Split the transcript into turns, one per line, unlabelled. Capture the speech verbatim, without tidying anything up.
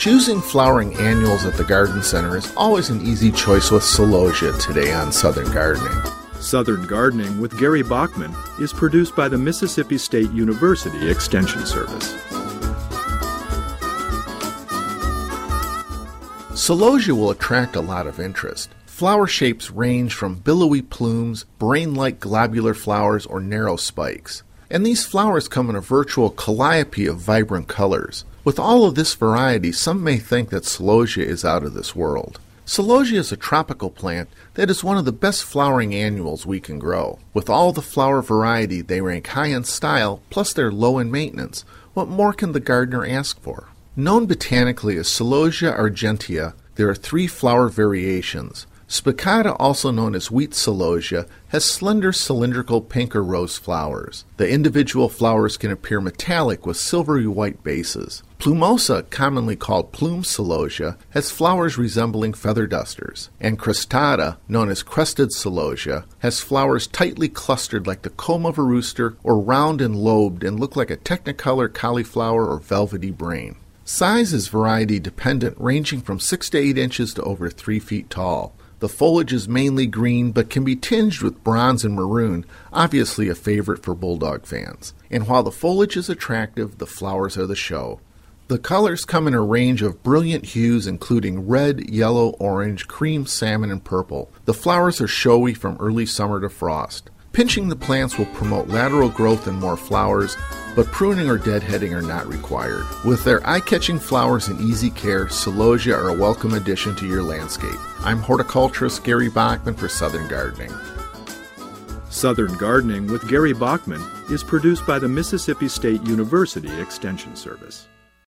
Choosing flowering annuals at the garden center is always an easy choice with celosia today on Southern Gardening.
Southern Gardening with Gary Bachman is produced by the Mississippi State University Extension Service.
Celosia will attract a lot of interest. Flower shapes range from billowy plumes, brain-like globular flowers, or narrow spikes. And these flowers come in a virtual calliope of vibrant colors. With all of this variety, some may think that celosia is out of this world. Celosia is a tropical plant that is one of the best flowering annuals we can grow. With all the flower variety, they rank high in style, plus they're low in maintenance. What more can the gardener ask for? Known botanically as Celosia argentea, there are three flower variations. Spicata, also known as wheat celosia, has slender cylindrical pink or rose flowers. The individual flowers can appear metallic with silvery white bases. Plumosa, commonly called plume celosia, has flowers resembling feather dusters. And cristata, known as crested celosia, has flowers tightly clustered like the comb of a rooster or round and lobed and look like a technicolor cauliflower or velvety brain. Size is variety dependent, ranging from six to eight inches to over three feet tall. The foliage is mainly green but can be tinged with bronze and maroon, obviously a favorite for bulldog fans. And while the foliage is attractive, the flowers are the show. The colors come in a range of brilliant hues including red, yellow, orange, cream, salmon, and purple. The flowers are showy from early summer to frost. Pinching the plants will promote lateral growth and more flowers, but pruning or deadheading are not required. With their eye-catching flowers and easy care, celosia are a welcome addition to your landscape. I'm horticulturist Gary Bachman for Southern Gardening.
Southern Gardening with Gary Bachman is produced by the Mississippi State University Extension Service.